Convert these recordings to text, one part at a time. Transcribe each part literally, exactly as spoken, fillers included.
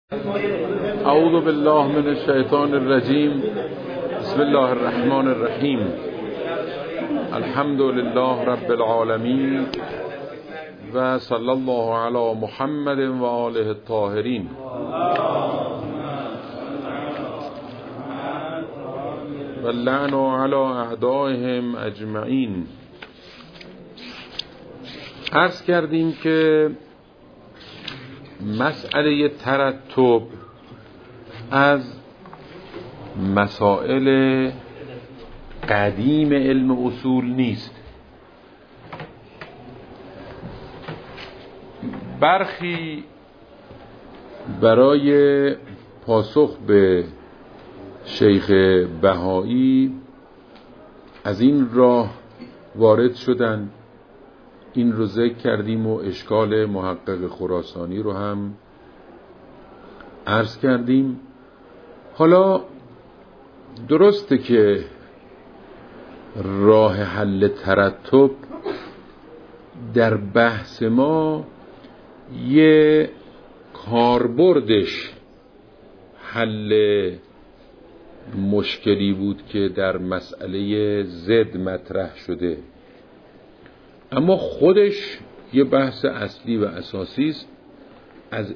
اعوذ بالله من الشیطان الرجیم. بسم الله الرحمن الرحیم. الحمد لله رب العالمین و صلی الله علی محمد و آله الطاهرین. و اللعن علی اعدائهم اجمعین. عرض کردیم که مسئله ترتب از مسائل قدیم علم اصول نیست. برخی برای پاسخ به شیخ بهایی از این راه وارد شدند. این رو ذکر کردیم و اشکال محقق خراسانی رو هم عرض کردیم. حالا درسته که راه حل ترتب در بحث ما یه کاربردش حل مشکلی بود که در مسئله زد مطرح شده، اما خودش یه بحث اصلی و اساسی است. از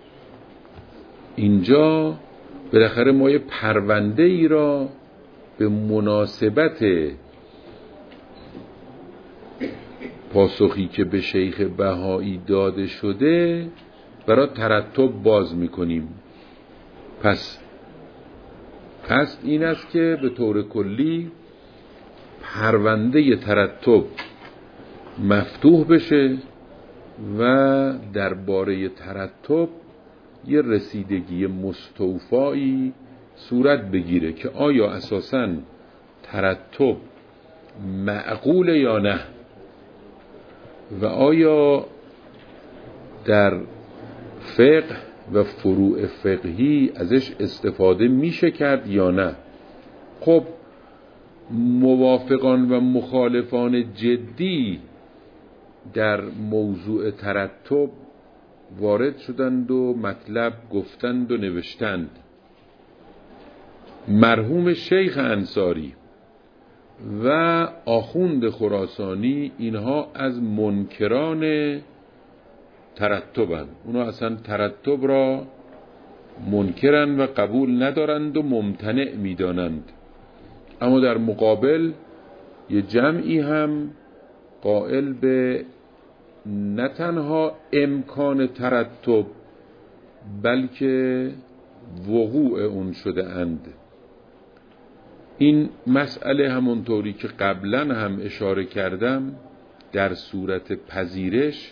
اینجا بالاخره ما یه پرونده ای را به مناسبت پاسخی که به شیخ بهایی داده شده برای ترتب باز میکنیم. پس قصد این است که به طور کلی پرونده ترتب مفتوح بشه و درباره ترتب یه رسیدگی مستوفایی صورت بگیره که آیا اساساً ترتب معقول یا نه و آیا در فقه و فروع فقهی ازش استفاده میشه کرد یا نه. خب موافقان و مخالفان جدی در موضوع ترتب وارد شدند و مطلب گفتند و نوشتند. مرحوم شیخ انصاری و آخوند خراسانی اینها از منکران ترتبند. اونا اصلا ترتب را منکرند و قبول ندارند و ممتنع میدانند. اما در مقابل یه جمعی هم قائل به نه تنها امکان ترتب بلکه وقوع اون شده اند. این مسئله همونطوری که قبلا هم اشاره کردم در صورت پذیرش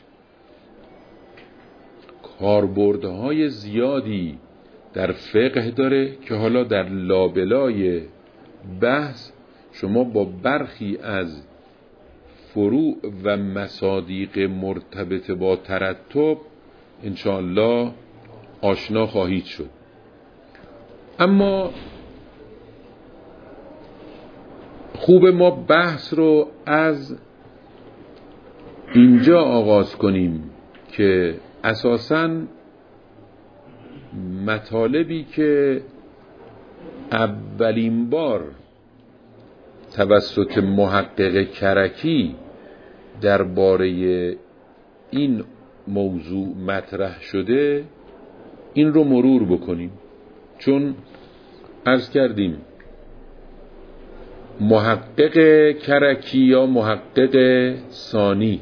کاربردهای زیادی در فقه داره که حالا در لابلای بحث شما با برخی از فروع و مصادیق مرتبط با ترتب انشاءالله آشنا خواهید شد. اما خوب ما بحث رو از اینجا آغاز کنیم که اساساً مطالبی که اولین بار توسط محقق کرکی درباره این موضوع مطرح شده این رو مرور بکنیم، چون عرض کردیم محقق کرکی یا محقق ثانی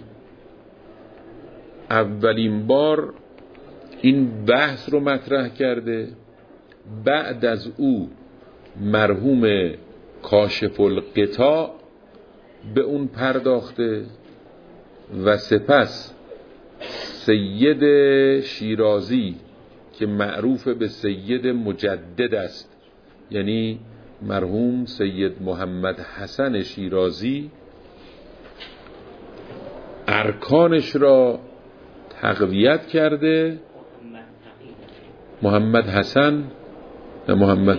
اولین بار این بحث رو مطرح کرده. بعد از او مرحوم کاشف الغطاء به اون پرداخته و سپس سید شیرازی که معروف به سید مجدد است، یعنی مرحوم سید محمد حسن شیرازی، ارکانش را تقویت کرده. محمد حسن نه محمد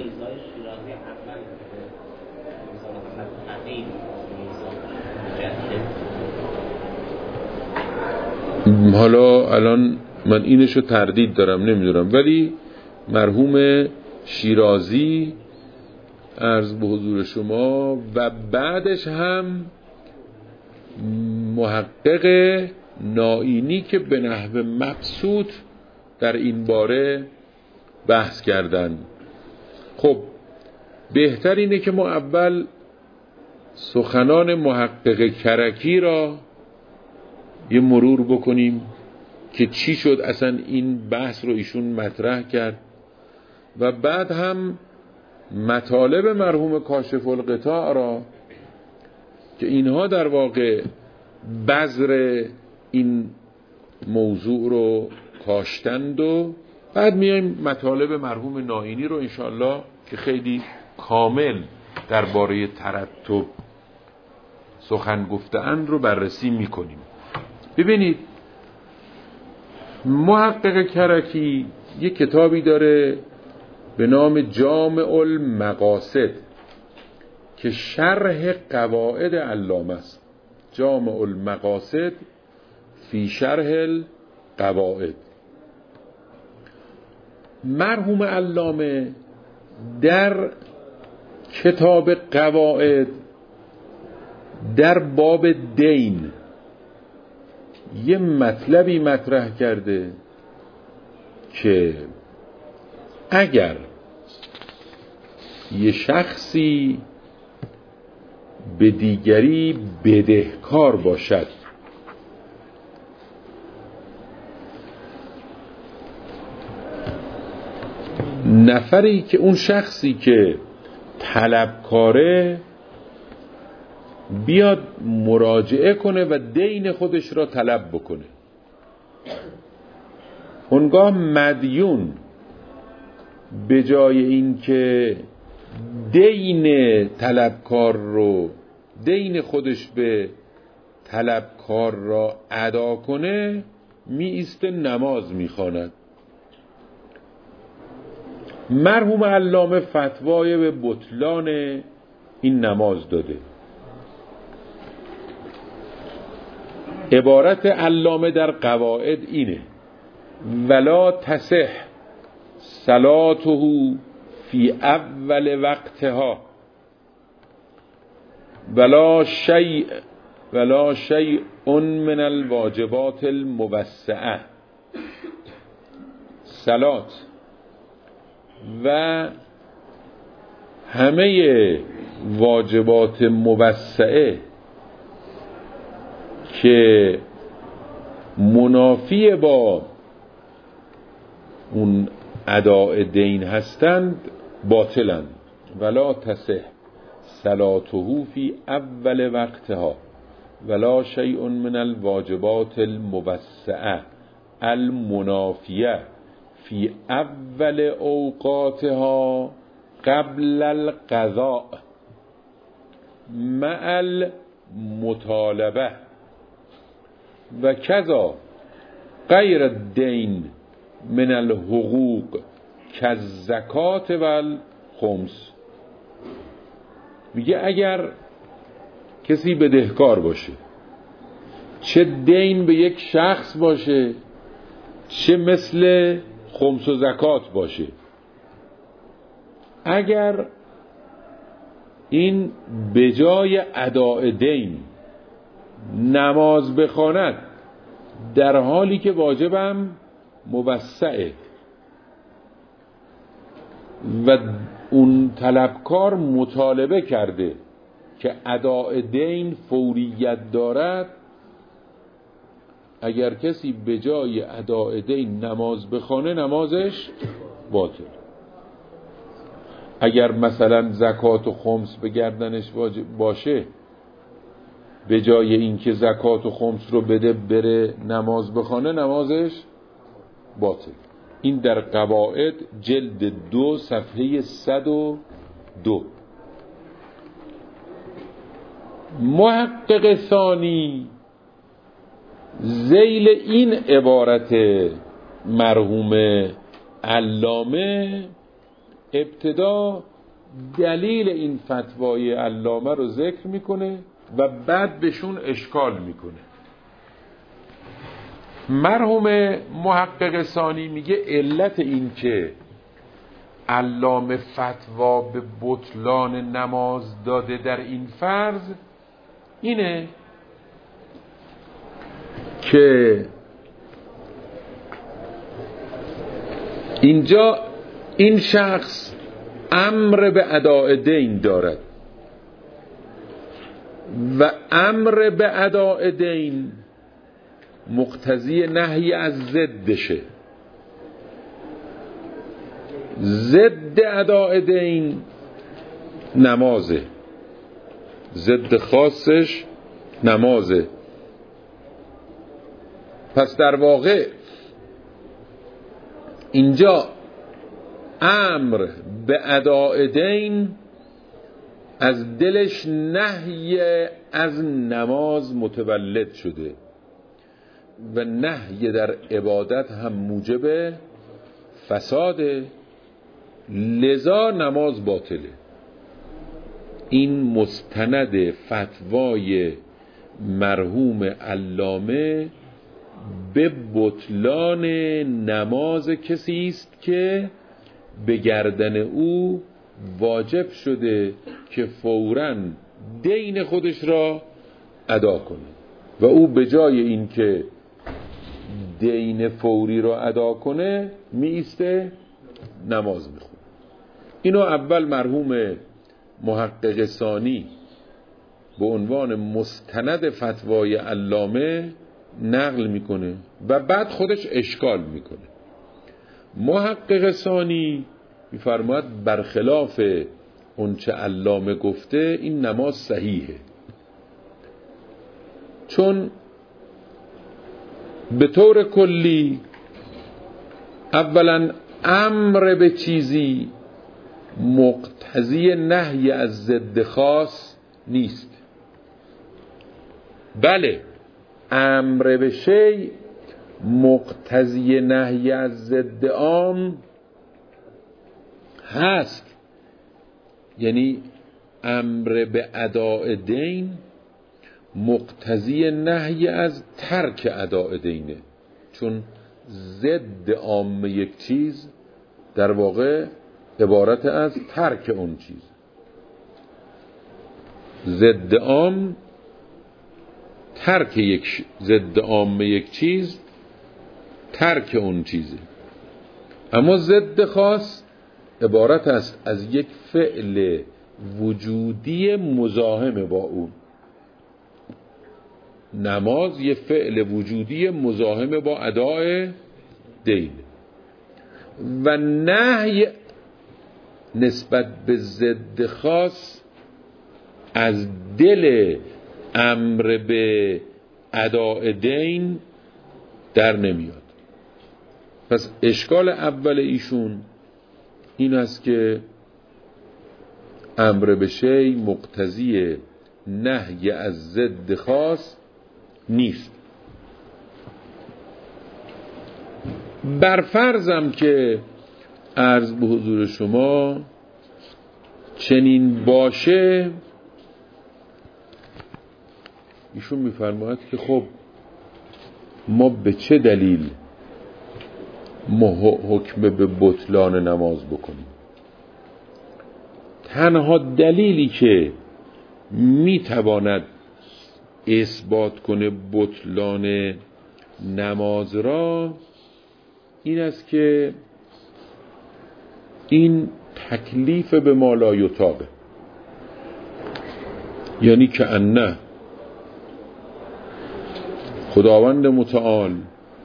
حالا الان من اینشو تردید دارم نمیدونم، ولی مرحوم شیرازی عرض به حضور شما، و بعدش هم محقق نائینی که به نحو مبسوط در این باره بحث کردن. خب بهتر اینه که ما اول سخنان محقق کرکی را یه مرور بکنیم که چی شد اصلا این بحث رو ایشون مطرح کرد، و بعد هم مطالب مرحوم کاشف الغطاء را که اینها در واقع بذر این موضوع رو کاشتند، و بعد میایم مطالب مرحوم نائینی رو انشاءالله که خیلی کامل درباره ترتب سخن گفته‌اند رو بررسی میکنیم. ببینید محقق کرکی یک کتابی داره به نام جامع المقاصد که شرح قواعد علامه است. جامع المقاصد فی شرح القواعد. مرحوم علامه در کتاب قواعد در باب دین یه مطلبی مطرح کرده که اگر یه شخصی به دیگری بدهکار باشد، نفری که اون شخصی که طلبکاره بیاد مراجعه کنه و دین خودش را طلب بکنه، اونگاه مدیون به جای این که دین طلبکار رو دین خودش به طلبکار را ادا کنه، می ایسته نماز می خواند. مرحوم علامه فتوای به بطلان این نماز داده. عبارت علامه در قواعد اینه: ولا تصح صلاته فی اول وقتها ولا شیء ولا شیء من الواجبات الموسعه. صلات و همه واجبات موسعه که منافی با اون اداء دین هستند باطلند. ولا تصح صلاته فی اول وقتها ولا شیء من الواجبات الموسعه المنافیه فی اول اوقاتها قبل القضاء مع المطالبه و کذا غیر الدین من الحقوق کالزکات و الخمس. میگه اگر کسی بدهکار باشه، چه دین به یک شخص باشه چه مثل خمس و زکات باشه، اگر این به جای اداء دین نماز بخواند در حالی که واجبم موسعه و اون طلبکار مطالبه کرده که اداء دین فوریت دارد، اگر کسی به جای اداء دین نماز بخونه نمازش باطل. اگر مثلا زکات و خمس به گردنش باشه، به جای اینکه زکات و خمس رو بده بره نماز بخونه نمازش باطل. این در قواعد جلد دو صفحه صد و دو. محقق ثانی ذیل این عبارت مرحوم علامه ابتدا دلیل این فتوای علامه رو ذکر میکنه و بعد بهشون اشکال میکنه. مرحوم محقق ثانی میگه علت این که علامه فتوا به بطلان نماز داده در این فرض اینه که اینجا این شخص امر به اداء دین دارد و امر به اداء دین مقتضی نهی از ضدشه. ضد اداء دین نمازه، ضد خاصش نمازه. پس در واقع اینجا امر به اداء دین از دلش نهی از نماز متولد شده و نهی در عبادت هم موجب فساده، لذا نماز باطله. این مستند فتوای مرحوم علامه به بطلان نماز کسی است که به گردن او واجب شده که فوراً دین خودش را ادا کنه و او به جای این که دین فوری را ادا کنه می ایسته نماز می خونه. اینو اول مرحوم محقق ثانی به عنوان مستند فتوای علامه نقل میکنه و بعد خودش اشکال میکنه. محقق ثانی میفرماید برخلاف اونچه علامه گفته این نماز صحیحه، چون به طور کلی اولا امر به چیزی مقتضی نهی از ضد خاص نیست، بله امر به شی مقتضی نهی از ضد عام هست. یعنی امر به اداء دین مقتضی نهی از ترک اداء دینه، چون ضد عام یک چیز در واقع عبارت از ترک اون چیز. ضد عام ترک یک ضد عام یک چیز ترک اون چیزه، اما ضد خاص عبارت است از یک فعل وجودی مزاحم با اون. نماز یک فعل وجودی مزاحم با اداء دین و نهی نسبت به ضد خاص از دل امر به اداء دین در نمیاد. پس اشکال اول ایشون این است که امر به شی مقتضی نهی از ضد خاص نیست. بر فرضم که عرض به حضور شما چنین باشه، ایشون میفرماید که خب ما به چه دلیل حکم به بطلان نماز بکنیم؟ تنها دلیلی که میتواند اثبات کنه بطلان نماز را این است که این تکلیف به ما لا یطاقه، یعنی که انه خداوند متعال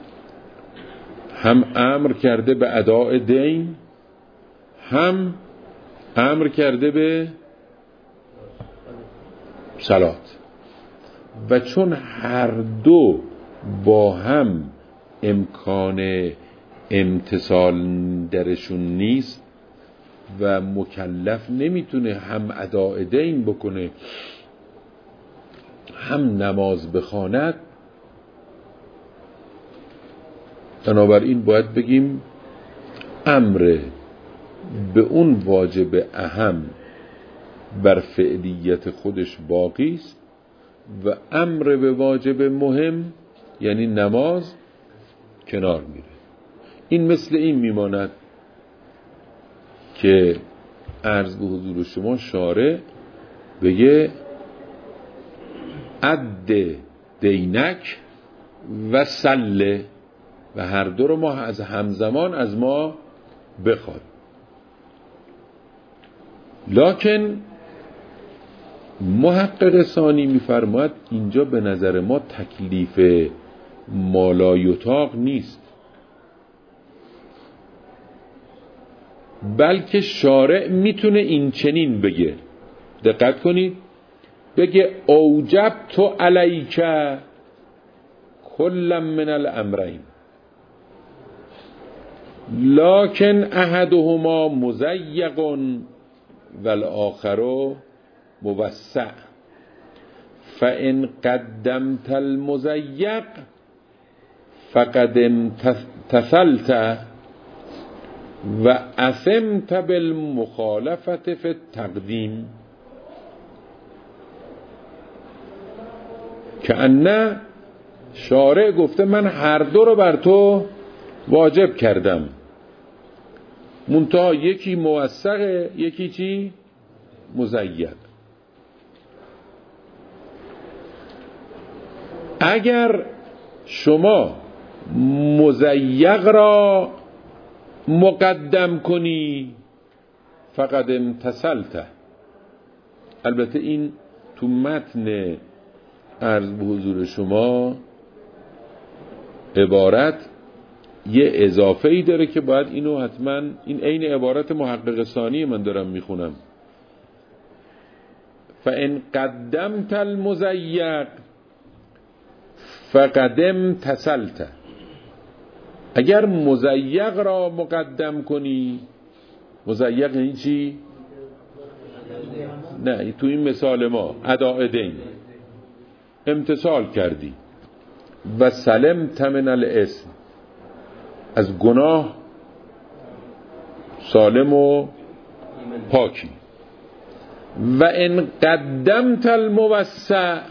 هم امر کرده به اداء دین، هم امر کرده به صلات، و چون هر دو با هم امکان امتثال درشون نیست و مکلف نمیتونه هم اداء دین بکنه هم نماز بخواند، بنابراین باید بگیم امر به اون واجب اهم بر فعلیت خودش باقی است و امر به واجب مهم یعنی نماز کنار میره. این مثل این میماند که عرض به حضور شما شارع بگه عد دینک و سله و هر دو رو ما از همزمان از ما بخواد. لکن محقق ثانی میفرماید اینجا به نظر ما تکلیف مالایطاق نیست، بلکه شارع میتونه این چنین بگه، دقت کنید، بگه اوجبت علیک کل من الامرین لکن احدهما مضیق والآخر موسع فان قدمت المضیق فقد امتثلت و اثمت بالمخالفت فی التقدیم. که انه شارع گفته من هر دو رو بر تو واجب کردم، منتها یکی موثقه یکی چی؟ مضیق. اگر شما مضیق را مقدم کنی فقد امتثلت. البته این تو متن عرض به حضور شما عبارت یه اضافه ای داره که باید اینو حتما، این عین عبارت محقق ثانی من دارم میخونم، فان قدمت المضیق فقد امتثلت. اگر مضیق را مقدم کنی، مضیق یعنی چی؟ نه تو این مثال ما اداء دین، امتثال کردی و سلمت من الاسم، از گناه سالم و پاکی. و ان قدمت الموسع،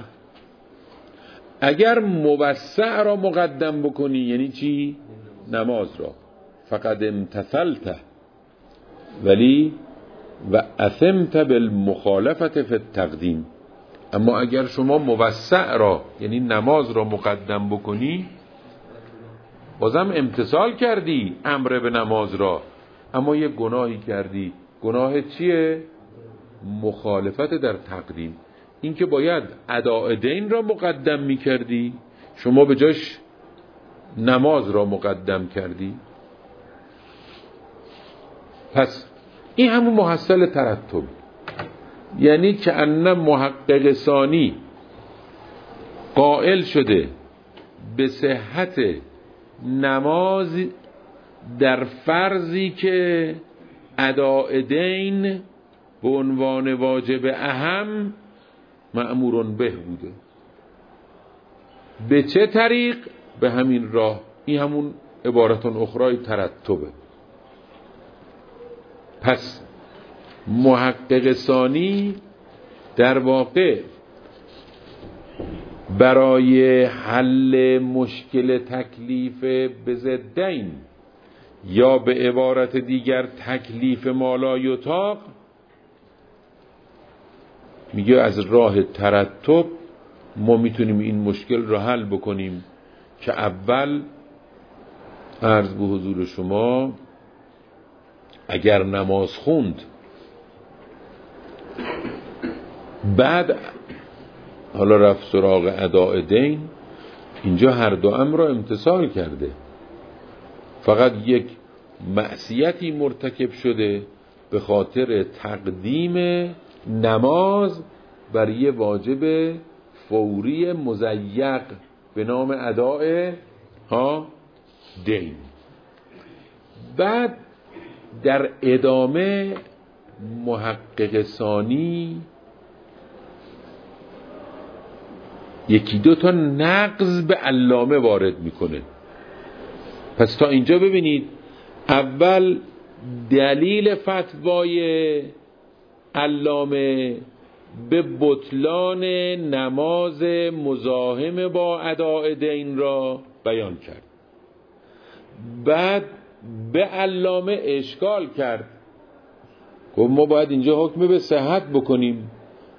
اگر موسع را مقدم بکنی یعنی چی؟ نماز را، فقد امتثلت ولی و اثمت بالمخالفت فی التقدیم. اما اگر شما موسع را یعنی نماز را مقدم بکنی، بازم امتثال کردی امر به نماز را، اما یه گناهی کردی. گناه چیه؟ مخالفت در تقدیم. این که باید اداء دین را مقدم می کردی، شما به جاش نماز را مقدم کردی. پس این همون محصل ترتب، یعنی که ان محقق ثانی قائل شده به صحت نماز در فرضی که اداء دین به عنوان واجب اهم مأمور به بوده. به چه طریق؟ به همین راه. این همون عبارتون اخرای ترتبه. پس محقق ثانی در واقع برای حل مشکل تکلیف به ضدین یا به عبارت دیگر تکلیف مالایطاق میگه از راه ترتب ما میتونیم این مشکل را حل بکنیم که اول عرض به حضور شما اگر نماز خوند بعد حالا رفت سراغ اداء دین، اینجا هر دو امر را امتثال کرده، فقط یک معصیتی مرتکب شده به خاطر تقدیم نماز بر یه واجب فوری مضیق به نام اداء ها دین. بعد در ادامه محقق ثانی یکی دو تا نقض به علامه وارد میکنه. پس تا اینجا ببینید اول دلیل فتوای علامه به بطلان نماز مزاحم با اداء دین را بیان کرد، بعد به علامه اشکال کرد، گفت ما باید اینجا حکم به صحت بکنیم.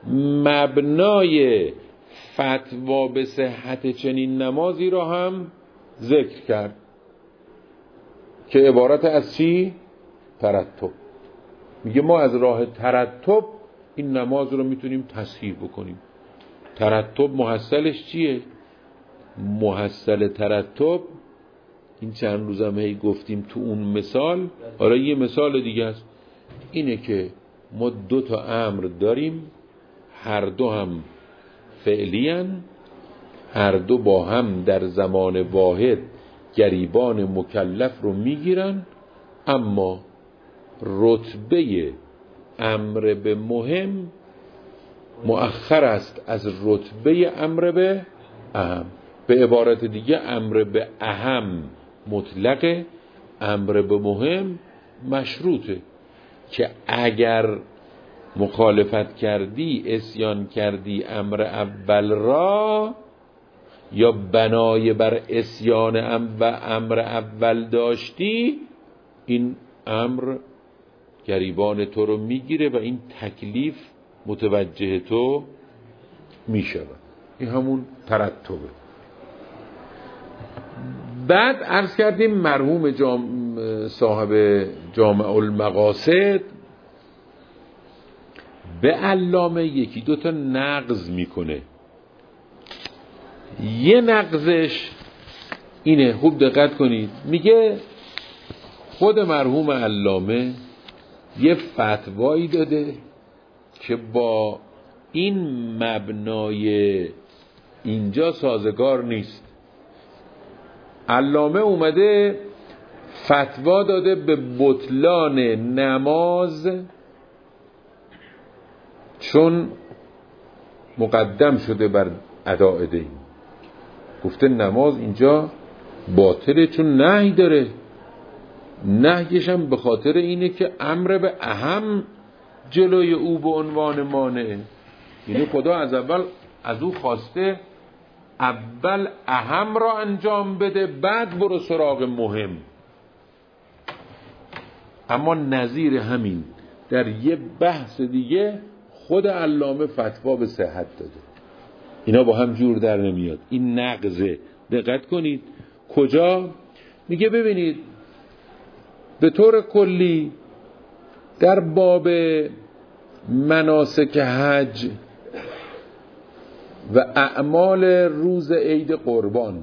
مبنای فتوا به صحت چنین نمازی را هم ذکر کرد که عبارت از چی؟ ترتب. میگه ما از راه ترتب این نماز رو میتونیم تصحیح بکنیم. ترتب محصلش چیه؟ محصل ترتب این چند روزم هی گفتیم تو اون مثال، آره یه مثال دیگه است، اینه که ما دو تا امر داریم، هر دو هم فعلیان، هر دو با هم در زمان واحد گریبان مکلف رو میگیرن، اما رتبه امر به مهم مؤخر است از رتبه امر به اهم. به عبارت دیگه امر به اهم مطلقه، امر به مهم مشروطه که اگر مخالفت کردی، اسیان کردی امر اول را، یا بنای بر اسیان ام و امر اول داشتی، این امر گریبان تو رو میگیره و این تکلیف متوجه تو میشه. این همون ترتبه. بعد عرض کردیم مرحوم جام صاحب جامع المقاصد به علامه یکی دوتا نقض میکنه. یه نقضش اینه، خوب دقت کنید، میگه خود مرحوم علامه یه فتوایی داده که با این مبنای اینجا سازگار نیست. علامه اومده فتوا داده به بطلان نماز چون مقدم شده بر اداء دین. گفته نماز اینجا باطله چون نهی داره. نهیش هم به خاطر اینه که امر به اهم جلوی او به عنوان مانعه. یعنی خدا از اول از او خواسته اول اهم را انجام بده، بعد برو سراغ مهم. اما نظیر همین در یه بحث دیگه خود علامه فتوا به صحت داده. اینا با هم جور در نمیاد. این نقضه. دقت کنید کجا میگه. ببینید به طور کلی در باب مناسک حج و اعمال روز عید قربان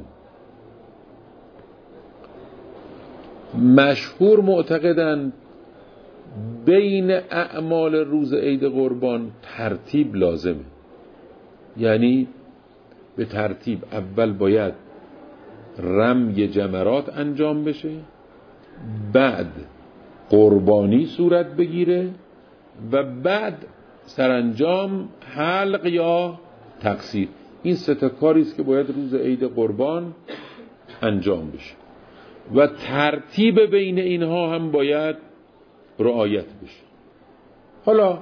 مشهور معتقدند بین اعمال روز عید قربان ترتیب لازمه. یعنی به ترتیب اول باید رمی جمرات انجام بشه، بعد قربانی صورت بگیره و بعد سرانجام حلق یا تقصیر. این سه تا کاری است که باید روز عید قربان انجام بشه و ترتیب بین اینها هم باید رعایت بشه. حالا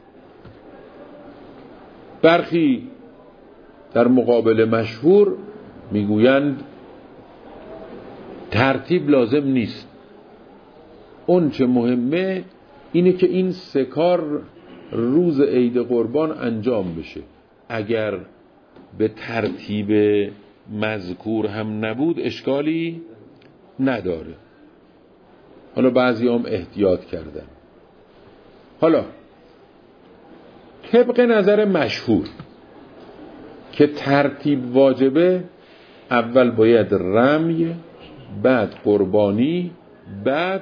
برخی در مقابل مشهور میگویند ترتیب لازم نیست، اون چه مهمه اینه که این سه کار روز عید قربان انجام بشه. اگر به ترتیب مذکور هم نبود اشکالی نداره. حالا بعضی هم احتیاط کردن. حالا طبق نظر مشهور که ترتیب واجبه، اول باید رمی، بعد قربانی، بعد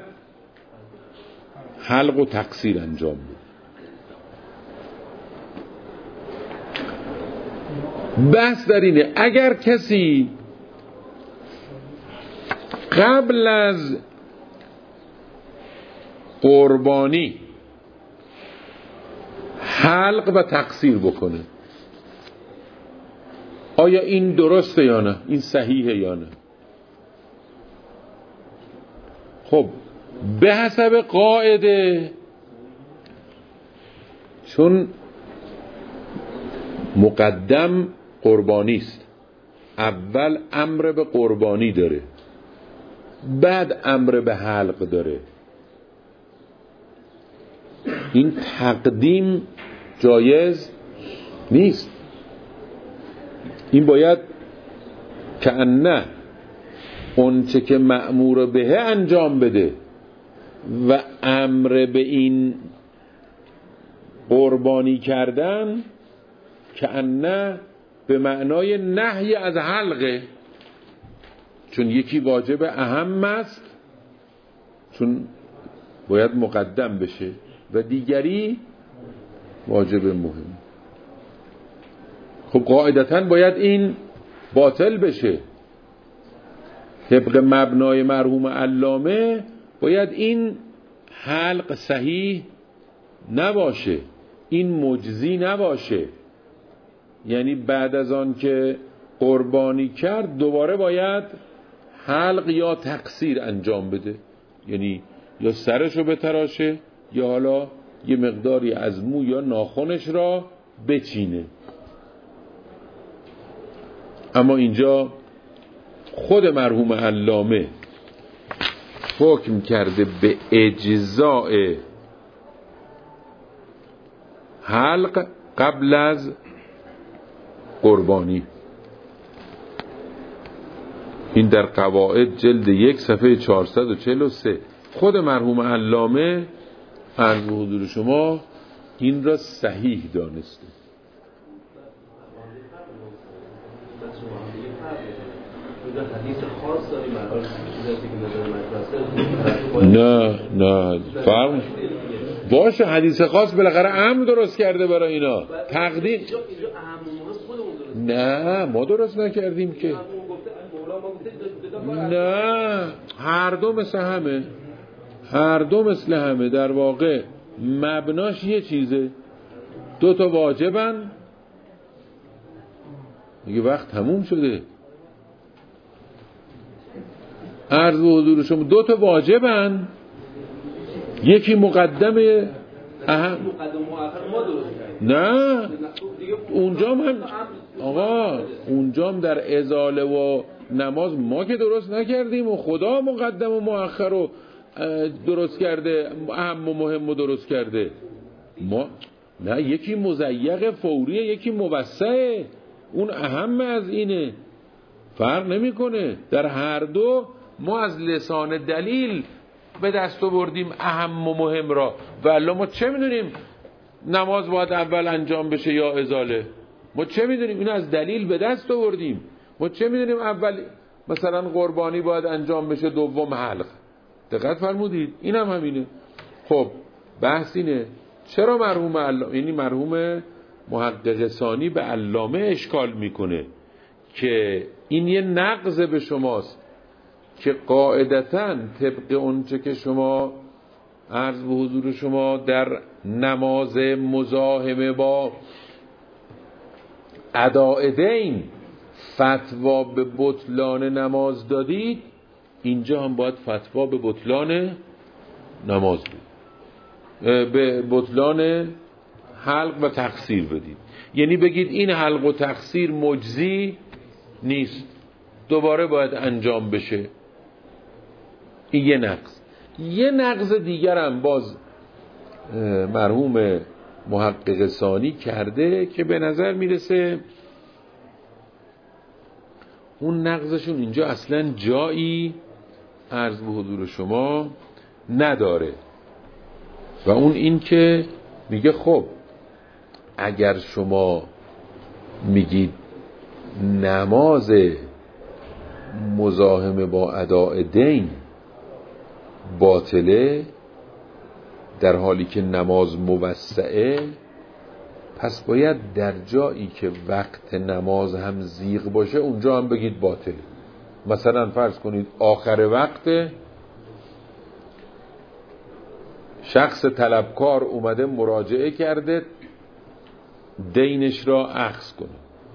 حلق و تقصیر انجام بده. بحث در اینه اگر کسی قبل از قربانی حلق و تقصیر بکنه، آیا این درسته یا نه؟ این صحیحه یا نه؟ خب به حسب قاعده، چون مقدم قربانی است، اول امر به قربانی داره، بعد امر به حلق داره. این تقدیم جایز نیست. این باید کأنه اون چه که مأمور به انجام بده و امر به این قربانی کردن کأنه به معنای نهی از حلقه، چون یکی واجب اهم است چون باید مقدم بشه و دیگری واجب مهم. خب قاعدتاً باید این باطل بشه. طبق مبنای مرحوم علامه باید این حلق صحیح نباشه، این مجزی نباشه. یعنی بعد از آن که قربانی کرد دوباره باید حلق یا تقصیر انجام بده، یعنی یا سرشو بتراشه یا حالا یه مقداری از مو یا ناخنش را بچینه. اما اینجا خود مرحوم علامه حکم کرده به اجزاء حلق قبل از قربانی. این در قواعد جلد یک صفحه چهارصد و چهل و سه. خود مرحوم علامه عرض به حضور شما این را صحیح دانسته. نه نه فرق باشه، حدیث خاص بالاخره امر درست کرده برای اینا. تقدیم نه ما درست نکردیم که، نه هر دو مثل همه، هر دو مثل همه. در واقع مبناش یه چیزه، دو تا واجبن دیگه، وقت تموم شده. عرض به حضور شما دو تا واجبن، یکی مقدمه اهم. نه اونجام هم آقا اونجام در ازاله و نماز ما که درست نکردیم و خدا مقدم و مؤخر رو درست کرده، اهم و مهم رو درست کرده. ما نه، یکی مضیق فوریه یکی موسعه، اون اهم از اینه، فرق نمیکنه. در هر دو ما از لسان دلیل به دست آوردیم اهم و مهم را. والا ما چه میدونیم نماز باید اول انجام بشه یا ازاله؟ ما چه میدونیم؟ اینو از دلیل به دست آوردیم. ما چه میدونیم اول مثلا قربانی باید انجام بشه دوم حلق؟ دقت فرمودید؟ این هم همینه. خب بحث اینه چرا مرحوم علامه، یعنی مرحوم محقق ثانی به علامه اشکال میکنه که این یه نقض به شماست که قاعدتاً طبق اونچه که شما عرض به حضور شما در نماز مزاحمه با اداء دین فتوا به بطلان نماز دادید، اینجا هم باید فتوا به بطلان نماز بدید، به بطلان حلق و تقصیر بدید. یعنی بگید این حلق و تقصیر مجزی نیست، دوباره باید انجام بشه. این یه نقض. یه نقض دیگر هم باز مرحوم محقق ثانی کرده که به نظر میرسه اون نقضشون اینجا اصلا جایی عرض به حضور شما نداره، و اون این که میگه خب اگر شما میگید نماز مزاحمه با اداء دین باطله در حالی که نماز موسعه، پس باید در جایی که وقت نماز هم زیغ باشه اونجا هم بگید باطل. مثلا فرض کنید آخر وقت، شخص طلبکار اومده مراجعه کرده دینش را اخذ کنه،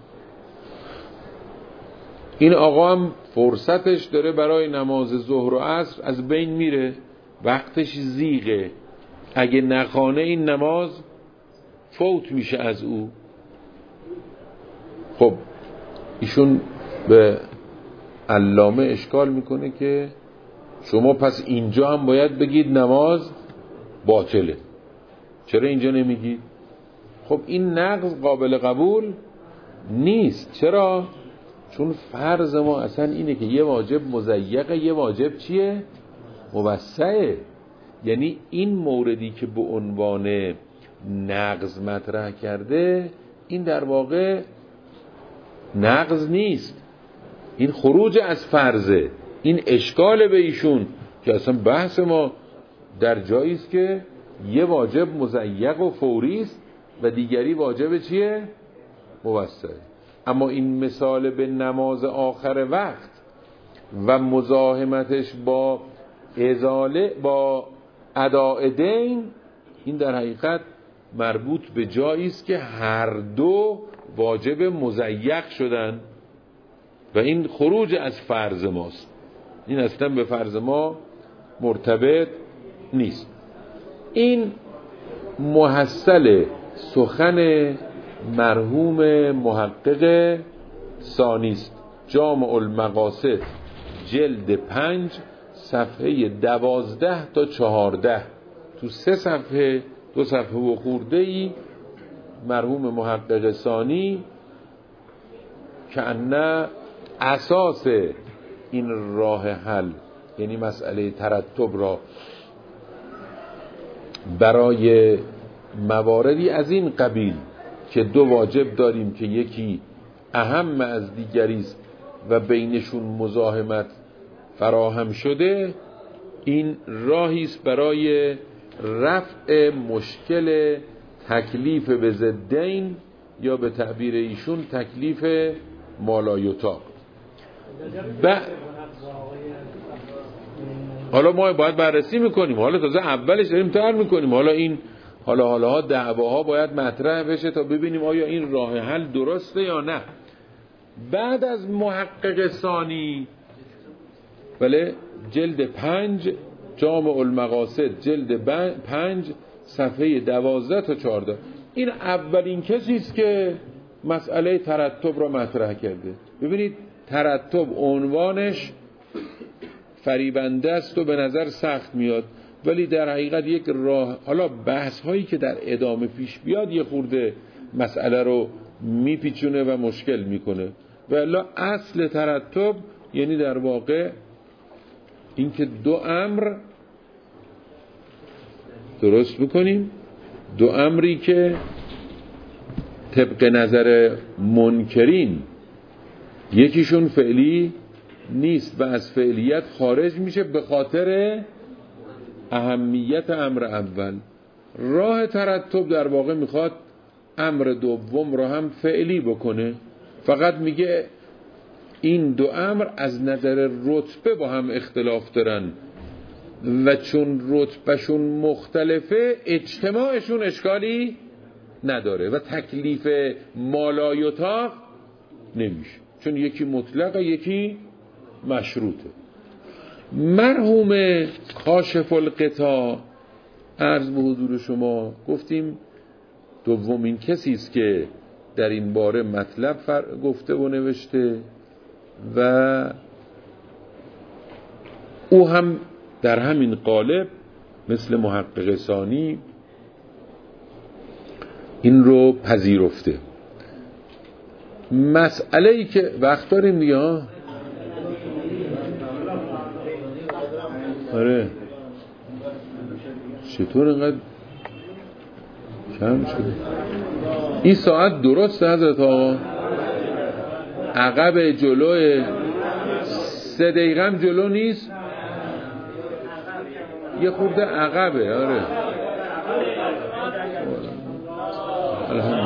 این آقا هم فرصتش داره برای نماز ظهر و عصر از بین میره، وقتش زیغه، اگه نخوانه این نماز فوت میشه از او. خب ایشون به علامه اشکال میکنه که شما پس اینجا هم باید بگید نماز باطله. چرا اینجا نمیگید؟ خب این نقض قابل قبول نیست. چرا؟ چون فرض ما اصلا اینه که یه واجب مضیقه، یه واجب چیه؟ موسعه. یعنی این موردی که به عنوان نقض مطرح کرده این در واقع نقض نیست، این خروج از فرضه. این اشکال به ایشون که اصلا بحث ما در جایی است که یه واجب مضیق و فوری است و دیگری واجب چیه؟ موسعه. اما این مثال به نماز آخر وقت و مزاحمتش با ازاله با اداء دین، این در حقیقت مربوط به جایی است که هر دو واجب مضیق شدن و این خروج از فرض ماست. این اصلا به فرض ما مرتبط نیست. این محصل سخن مرحوم محقق ثانی است، جامع المقاصد جلد پنج صفحه دوازده تا چهارده. تو سه صفحه، دو صفحه و خورده ای، مرحوم محقق ثانی که انه اساس این راه حل، یعنی مسئله ترتب را برای مواردی از این قبیل که دو واجب داریم که یکی اهم از دیگری است و بینشون مزاحمت فراهم شده، این راهی است برای رفع مشکل تکلیف به ضدین یا به تعبیر ایشون تکلیف مالایطاق. ب... حالا ما باید بررسی میکنیم، حالا تازه اولش داریم طرح میکنیم، حالا این حالا حالا ها دعواها باید مطرح بشه تا ببینیم آیا این راه حل درسته یا نه. بعد از محقق ثانی، بله، جلد پنج جامع المقاصد جلد پنج صفحه دوازده تا چهارده، این اولین کسی است که مسئله ترتب را مطرح کرده. ببینید ترتب عنوانش فریبنده است و به نظر سخت میاد، ولی در حقیقت یک راه، حالا بحث هایی که در ادامه پیش بیاد یه خورده مسئله رو میپیچونه و مشکل میکنه. والا اصل ترتب یعنی در واقع اینکه دو امر درست بکنیم، دو امری که طبق نظر منکرین یکیشون فعلی نیست و از فعلیت خارج میشه به خاطر اهمیت امر اول. راه ترتب در واقع میخواد امر دوم را هم فعلی بکنه، فقط میگه این دو امر از نظر رتبه با هم اختلاف دارن و چون رتبهشون مختلفه اجتماعشون اشکالی نداره و تکلیف مالایطاق نمیشه، چون یکی مطلقه یکی مشروطه. مرحوم کاشف الغطا عرض به حضور شما گفتیم دومین کسی است که در این باره مطلب گفته و نوشته و او هم در همین قالب مثل محقق ثانی این رو پذیرفته. مسئله ای که وقت داریم دیگه ها، آره چطور اینقدر کم شده این ساعت؟ درسته حضرت آقا؟ عقب جلو سه دقیقه هم جلو نیست، یه خورده عقبه. آره الحمدلله.